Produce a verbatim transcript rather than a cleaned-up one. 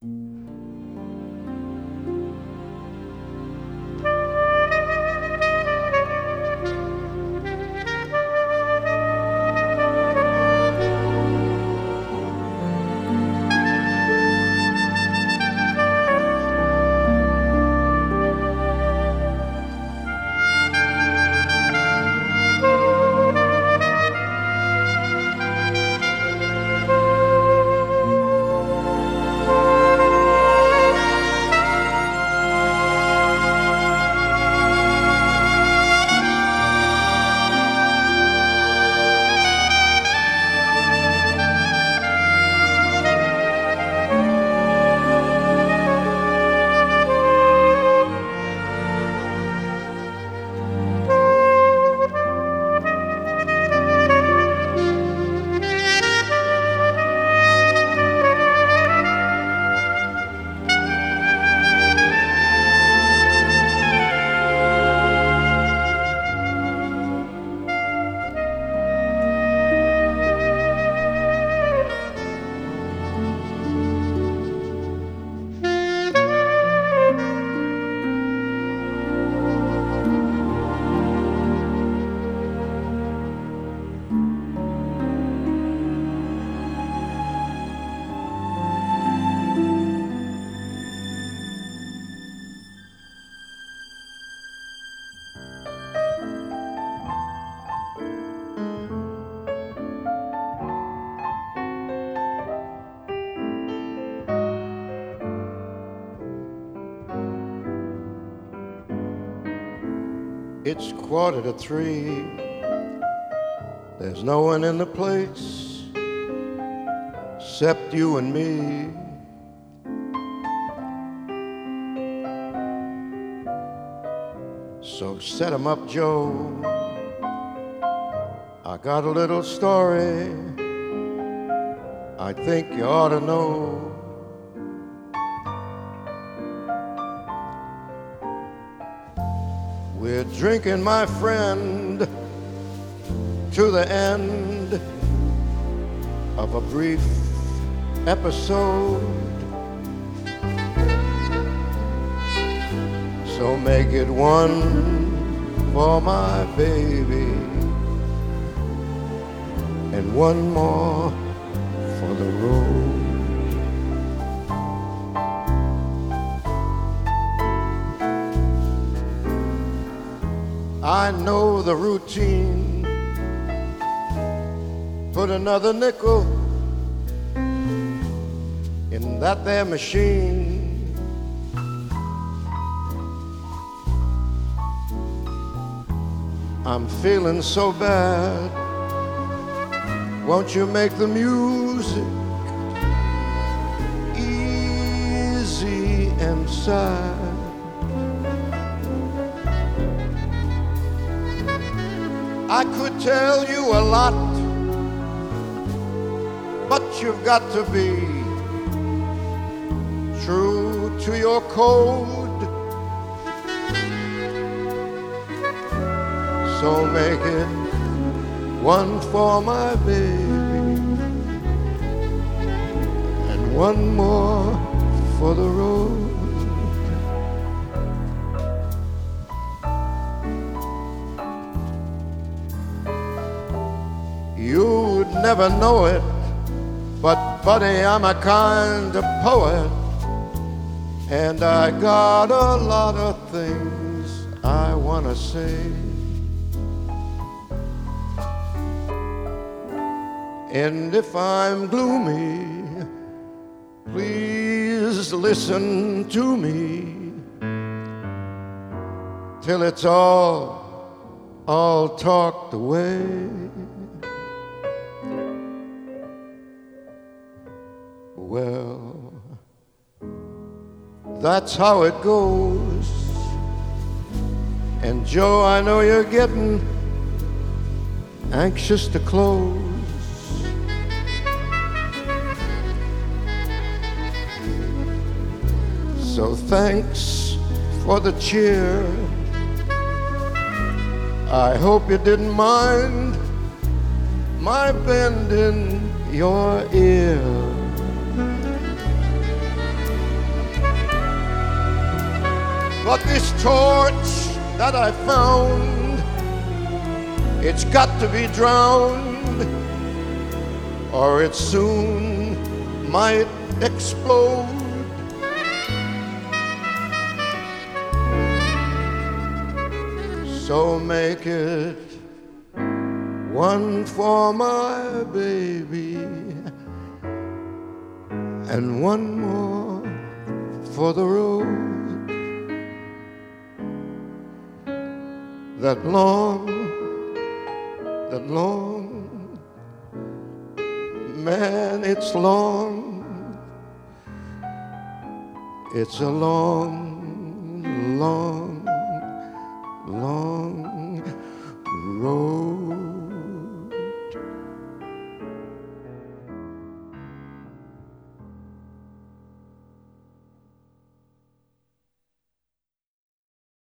It's quarter to three. There's no one in the place except you and me. So set 'em up, Joe. I got a little story I think you ought to know. We're drinking, my friend, to the end of a brief episode. So make it one for my baby and one more for the road. I know the routine. Put another nickel in that there machine. I'm feeling so bad. Won't you make the music easy and sad? I could tell you a lot, but you've got to be true to your code. So make it one for my baby and one more for the road. You'd never know it, but buddy, I'm a kind of poet, and I got a lot of things I wanna say. And if I'm gloomy, please listen to me till it's all, all talked away. Well, that's how it goes. And Joe, I know you're getting anxious to close. So thanks for the cheer. I hope you didn't mind my bending your ear. But this torch that I found, it's got to be drowned, or it soon might explode. So make it one for my baby and one more for the road that long, that long, man, it's long, it's a long, long, long